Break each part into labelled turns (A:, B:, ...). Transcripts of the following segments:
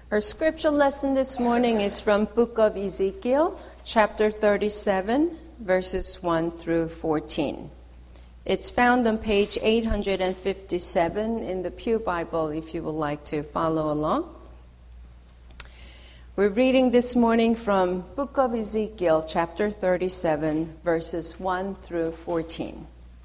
A: Our scripture lesson this morning is from Book of Ezekiel, chapter 37, verses 1 through 14. It's found on page 857 in the Pew Bible if you would like to follow along. We're reading this morning from Book of Ezekiel, chapter 37, verses 1 through 14.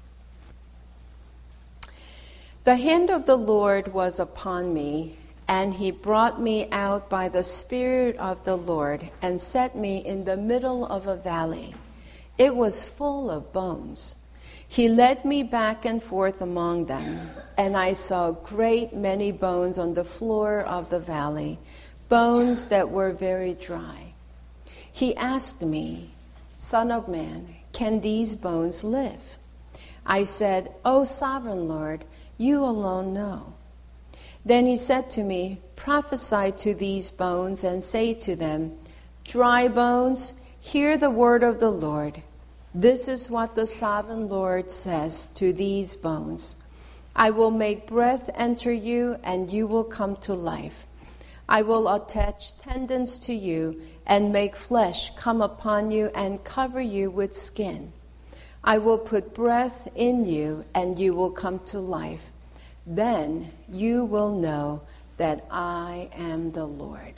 A: The hand of the Lord was upon me, and he brought me out by the Spirit of the Lord and set me in the middle of a valley. It was full of bones. He led me back and forth among them, and I saw great many bones on the floor of the valley, bones that were very dry. He asked me, "Son of man, can these bones live?" I said, "O sovereign Lord, you alone know." Then he said to me, "Prophesy to these bones and say to them, dry bones, hear the word of the Lord. This is what the sovereign Lord says to these bones. I will make breath enter you, and you will come to life. I will attach tendons to you and make flesh come upon you and cover you with skin. I will put breath in you, and you will come to life. Then you will know that I am the Lord."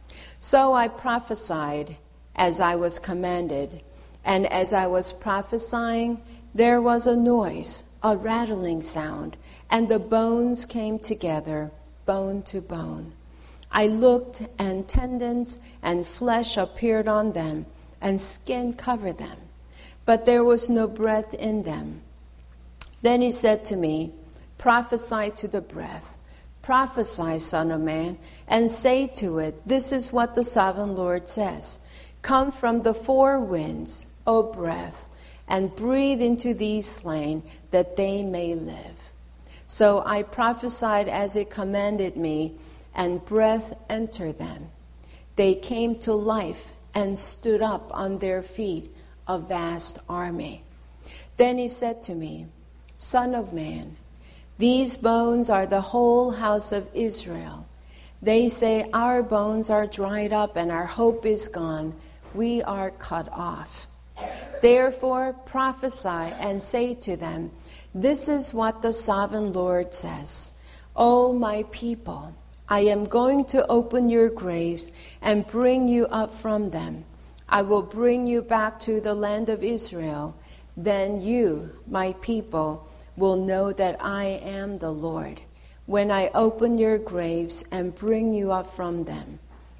A: So I prophesied as I was commanded, and as I was prophesying, there was a noise, a rattling sound, and the bones came together, bone to bone. I looked, and tendons and flesh appeared on them, and skin covered them, but there was no breath in them. Then he said to me, "Prophesy to the breath. Prophesy, Son of man, and say to it, this is what the sovereign Lord says. Come from the four winds, O breath, and breathe into these slain, that they may live." So I prophesied as it commanded me, and breath entered them. They came to life and stood up on their feet, a vast army. Then he said to me, "Son of man, these bones are the whole house of Israel. They say, our bones are dried up and our hope is gone. We are cut off. Therefore prophesy and say to them, this is what the sovereign Lord says. O my people, I am going to open your graves and bring you up from them. I will bring you back to the land of Israel. Then you, my people, will know that I am the Lord, when I open your graves and bring you up from them.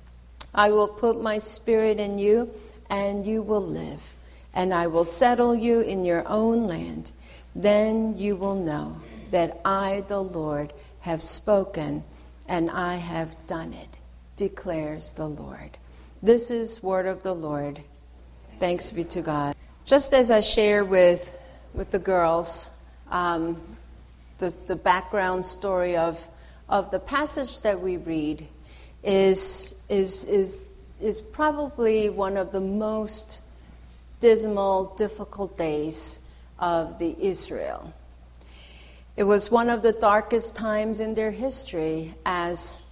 A: I will put my spirit in you, and you will live, and I will settle you in your own land. Then you will know that I, the Lord, have spoken, and I have done it, declares the Lord. This is word of the Lord. Thanks be to God. Just as I share with the girls, the background story of the passage that we read is probably one of the most dismal, difficult days of the Israel. It was one of the darkest times in their history, as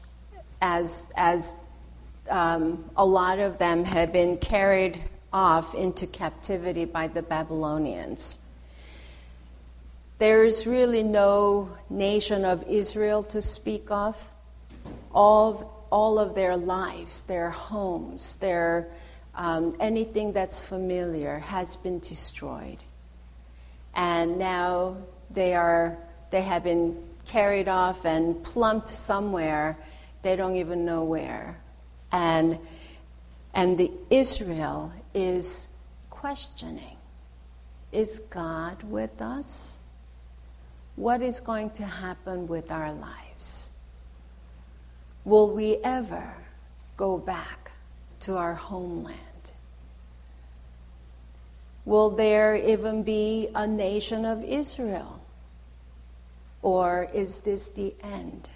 A: a lot of them had been carried off into captivity by the Babylonians. There is really no nation of Israel to speak of. All of their lives, their homes, their anything that's familiar has been destroyed. And now they have been carried off and plumped somewhere. They don't even know where. And the Israel is questioning, is God with us? What is going to happen with our lives? Will we ever go back to our homeland? Will there even be a nation of Israel? Or is this the end?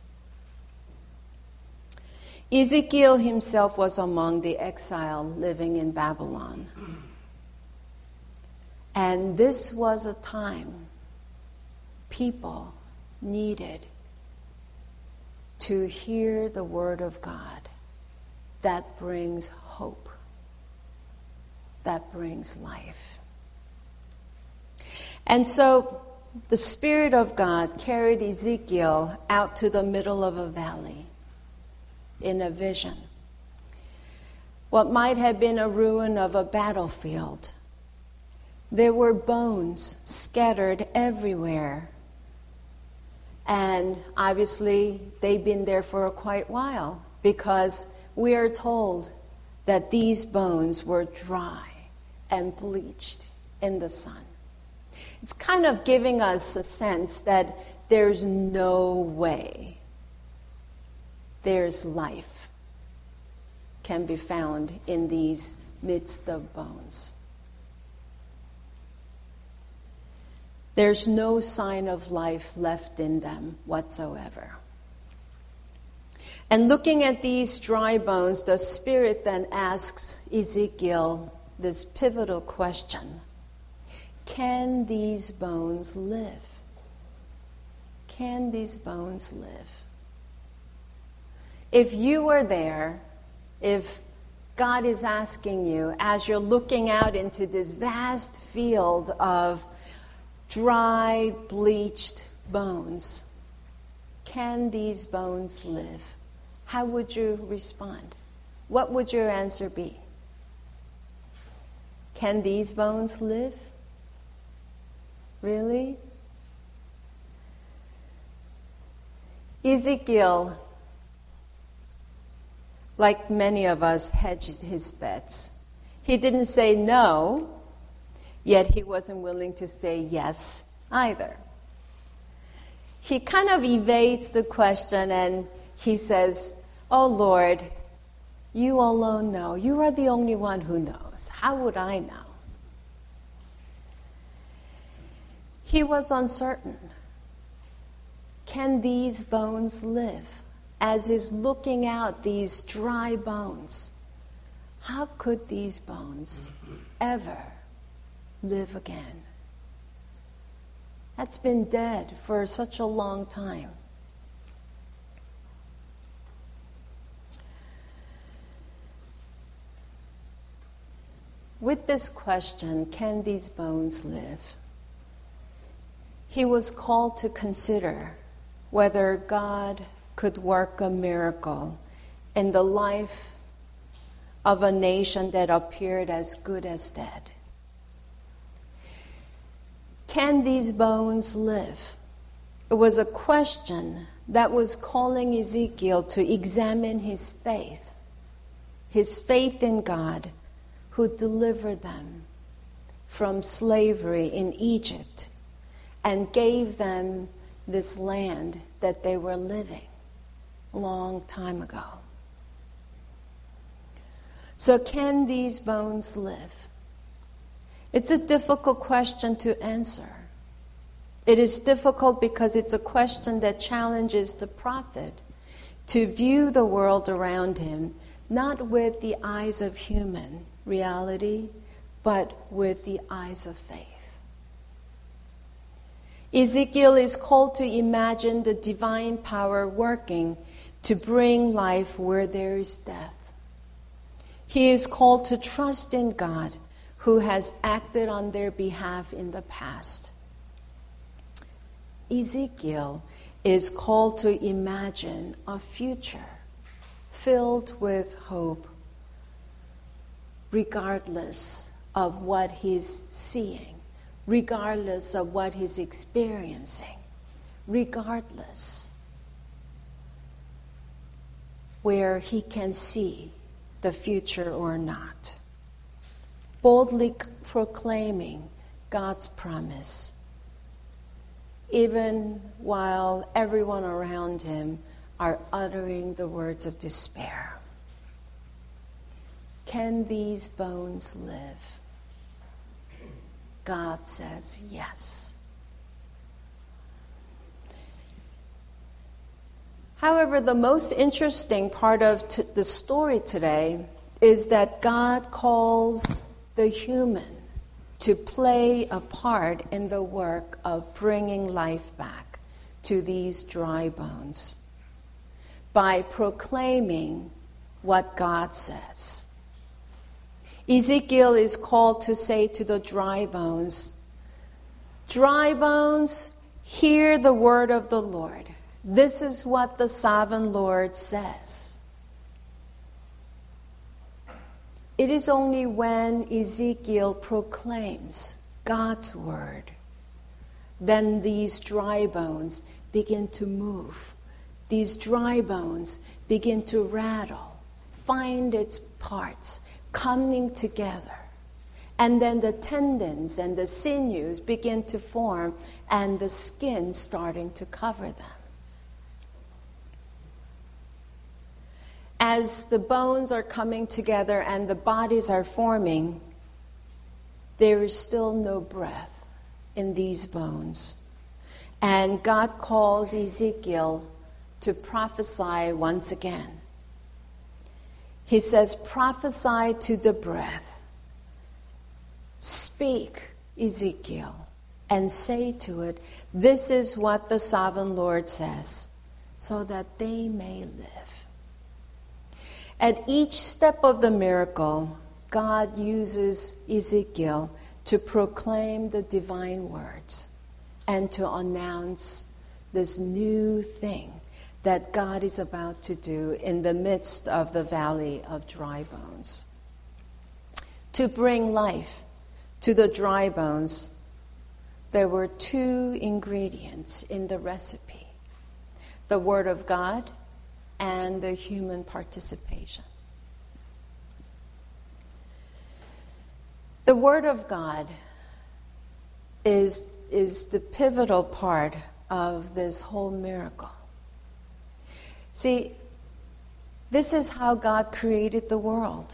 A: Ezekiel himself was among the exile living in Babylon. And this was a time people needed to hear the word of God that brings hope, that brings life. And so the Spirit of God carried Ezekiel out to the middle of a valley in a vision. What might have been a ruin of a battlefield. There were bones scattered everywhere. And obviously, they'd been there for a quite while, because we are told that these bones were dry and bleached in the sun. It's kind of giving us a sense that there's no way there's life can be found in these midst of bones. There's no sign of life left in them whatsoever. And looking at these dry bones, the Spirit then asks Ezekiel this pivotal question: can these bones live? Can these bones live? If you were there, if God is asking you, as you're looking out into this vast field of dry, bleached bones, can these bones live? How would you respond? What would your answer be? Can these bones live? Really? Ezekiel, like many of us, hedged his bets. He didn't say no, yet he wasn't willing to say yes either. He kind of evades the question and he says, "Oh Lord, you alone know. You are the only one who knows. How would I know?" He was uncertain. Can these bones live? As he's looking out these dry bones, how could these bones ever live again? That's been dead for such a long time. With this question, can these bones live? He was called to consider whether God could work a miracle in the life of a nation that appeared as good as dead. Can these bones live? It was a question that was calling Ezekiel to examine his faith in God, who delivered them from slavery in Egypt and gave them this land that they were living a long time ago. So can these bones live? It's a difficult question to answer. It is difficult because it's a question that challenges the prophet to view the world around him not with the eyes of human reality, but with the eyes of faith. Ezekiel is called to imagine the divine power working to bring life where there is death. He is called to trust in God, who has acted on their behalf in the past. Ezekiel is called to imagine a future filled with hope, regardless of what he's seeing, regardless of what he's experiencing, regardless where he can see the future or not. Boldly proclaiming God's promise, even while everyone around him are uttering the words of despair. Can these bones live? God says yes. However, the most interesting part of the story today is that God calls the human to play a part in the work of bringing life back to these dry bones. by proclaiming what God says. Ezekiel is called to say to the dry bones, hear the word of the Lord. This is what the sovereign Lord says. It is only when Ezekiel proclaims God's word, then these dry bones begin to move. These dry bones begin to rattle, find its parts, coming together. And then the tendons and the sinews begin to form and the skin starting to cover them. As the bones are coming together and the bodies are forming, there is still no breath in these bones. And God calls Ezekiel to prophesy once again. He says, prophesy to the breath. Speak, Ezekiel, and say to it, this is what the sovereign Lord says, so that they may live. At each step of the miracle, God uses Ezekiel to proclaim the divine words and to announce this new thing that God is about to do in the midst of the valley of dry bones. To bring life to the dry bones, there were two ingredients in the recipe: the Word of God and the human participation. The Word of God is the pivotal part of this whole miracle. See, this is how God created the world.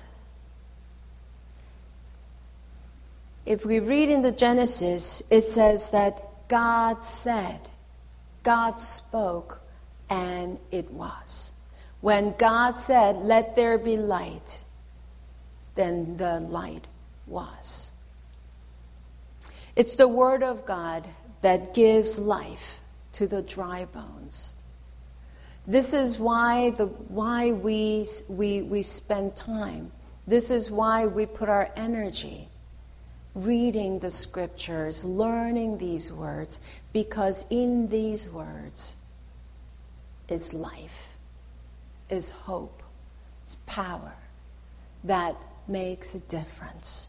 A: If we read in the Genesis, it says that God said, God spoke, and it was. When God said, let there be light, then the light was. It's the Word of God that gives life to the dry bones. This is why we spend time. This is why we put our energy reading the scriptures, learning these words, because in these words is life, is hope, is power that makes a difference.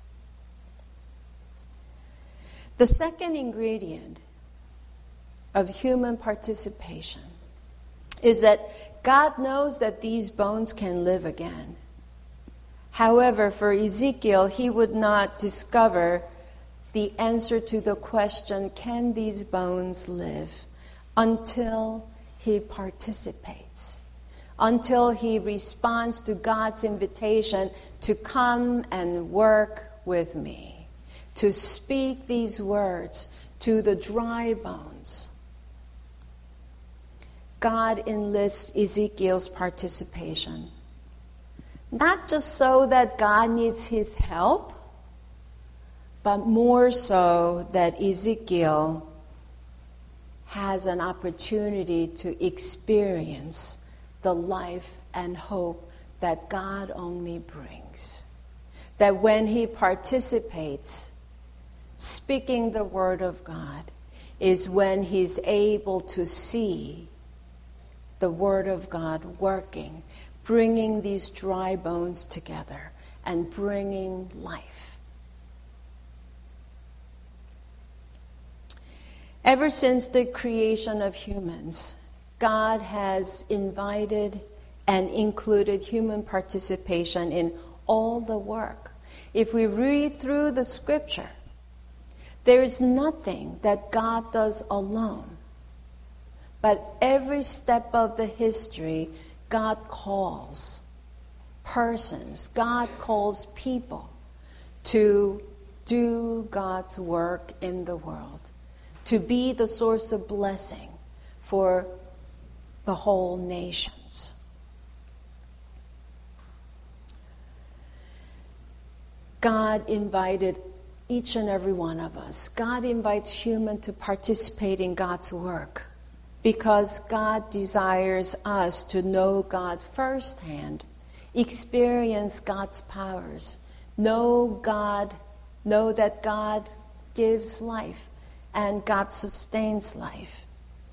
A: The second ingredient of human participation is that God knows that these bones can live again. However, for Ezekiel, he would not discover the answer to the question, can these bones live, until he participates, until he responds to God's invitation to come and work with me, to speak these words to the dry bones. God enlists Ezekiel's participation. Not just so that God needs his help, but more so that Ezekiel has an opportunity to experience the life and hope that God only brings. That when he participates, speaking the word of God, is when he's able to see the Word of God working, bringing these dry bones together and bringing life. Ever since the creation of humans, God has invited and included human participation in all the work. If we read through the scripture, there is nothing that God does alone. But every step of the history, God calls persons, God calls people to do God's work in the world, to be the source of blessing for the whole nations. God invited each and every one of us. God invites humans to participate in God's work. because God desires us to know God firsthand, experience God's powers, know that God gives life and God sustains life.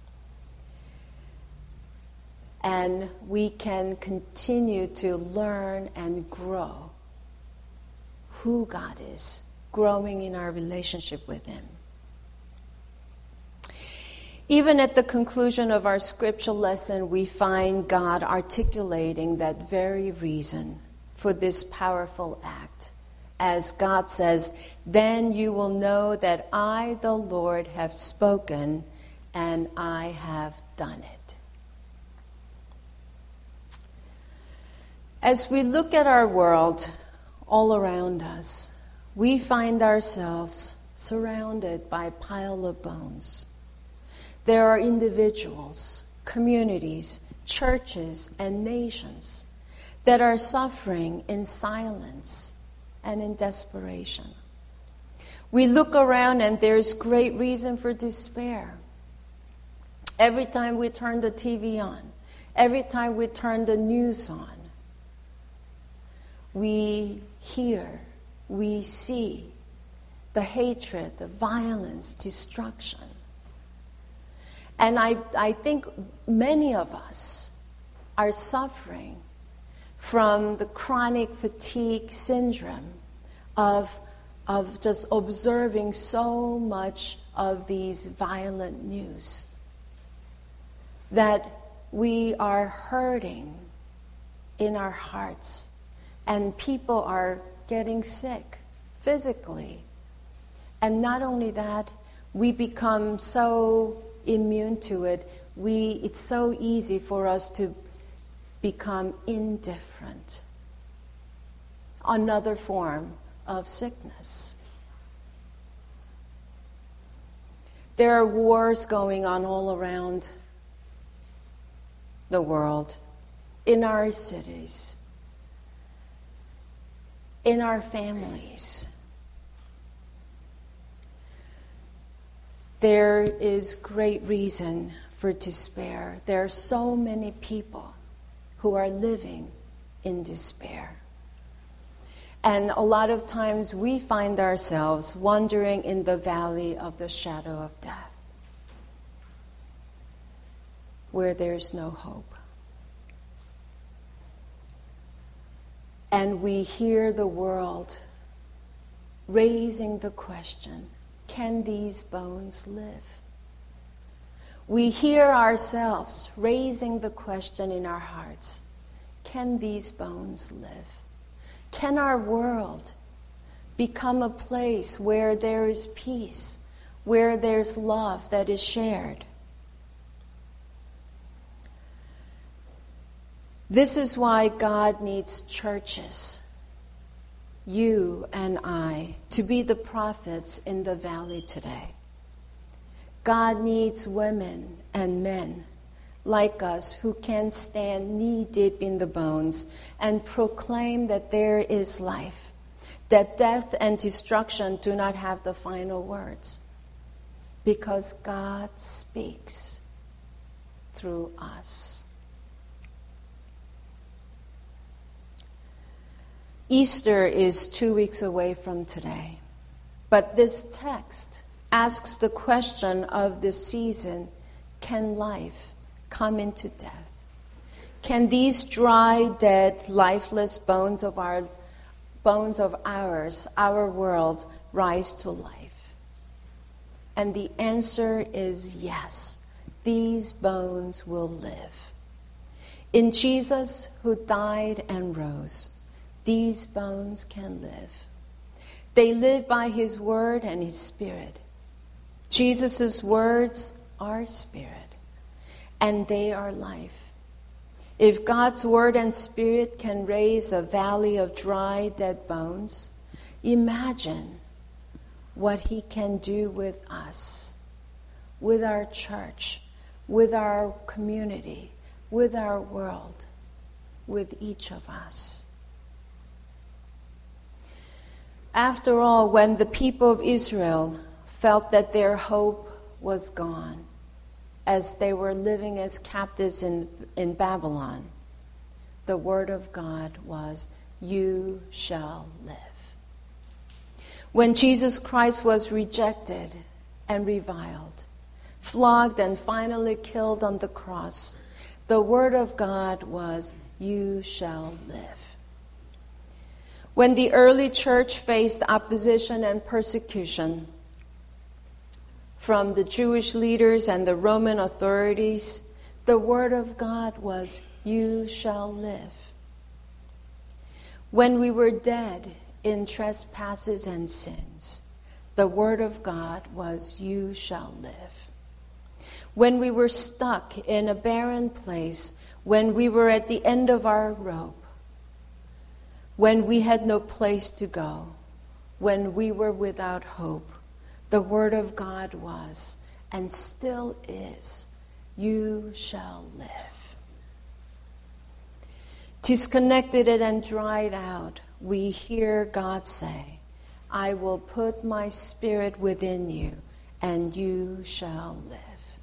A: And we can continue to learn and grow who God is, growing in our relationship with Him. Even at the conclusion of our scripture lesson, we find God articulating that very reason for this powerful act. As God says, "Then you will know that I, the Lord, have spoken and I have done it." As we look at our world all around us, we find ourselves surrounded by a pile of bones. There are individuals, communities, churches, and nations that are suffering in silence and in desperation. We look around and there's great reason for despair. Every time we turn the TV on, every time we turn the news on, we hear, we see the hatred, the violence, destruction. And I think many of us are suffering from the chronic fatigue syndrome of just observing so much of these violent news, that we are hurting in our hearts, and people are getting sick physically. And not only that, we become so immune to it, it's so easy for us to become indifferent. Another form of sickness. There are wars going on all around the world, in our cities, in our families. There is great reason for despair. There are so many people who are living in despair. And a lot of times we find ourselves wandering in the valley of the shadow of death, where there's no hope. And we hear the world raising the question, can these bones live? We hear ourselves raising the question in our hearts, can these bones live? Can our world become a place where there is peace, where there's love that is shared? This is why God needs churches, you and I, to be the prophets in the valley today. God needs women and men like us who can stand knee-deep in the bones and proclaim that there is life, that death and destruction do not have the final words, because God speaks through us. Easter is 2 weeks away from today, but this text asks the question of this season, can life come into death? Can these dry, dead, lifeless bones of ours, our world, rise to life? And the answer is yes. These bones will live. In Jesus, who died and rose, these bones can live. They live by His Word and His Spirit. Jesus' words are Spirit, and they are life. If God's Word and Spirit can raise a valley of dry, dead bones, imagine what He can do with us, with our church, with our community, with our world, with each of us. After all, when the people of Israel felt that their hope was gone, as they were living as captives in Babylon, the word of God was, "You shall live." When Jesus Christ was rejected and reviled, flogged and finally killed on the cross, the word of God was, "You shall live." When the early church faced opposition and persecution from the Jewish leaders and the Roman authorities, the word of God was, "You shall live." When we were dead in trespasses and sins, the word of God was, "You shall live." When we were stuck in a barren place, when we were at the end of our rope, when we had no place to go, when we were without hope, the word of God was, and still is, "You shall live." Disconnected and dried out, we hear God say, "I will put my spirit within you, and you shall live."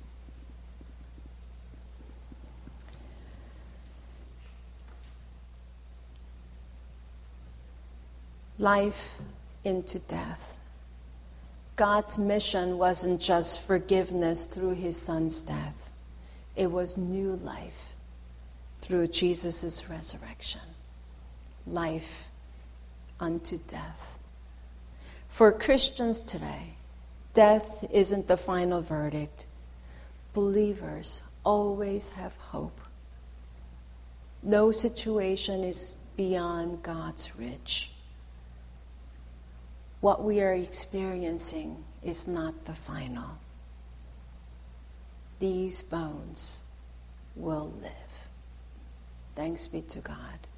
A: Life into death. God's mission wasn't just forgiveness through his son's death. It was new life through Jesus' resurrection. Life unto death. For Christians today, death isn't the final verdict. Believers always have hope. No situation is beyond God's reach. What we are experiencing is not the final. These bones will live. Thanks be to God.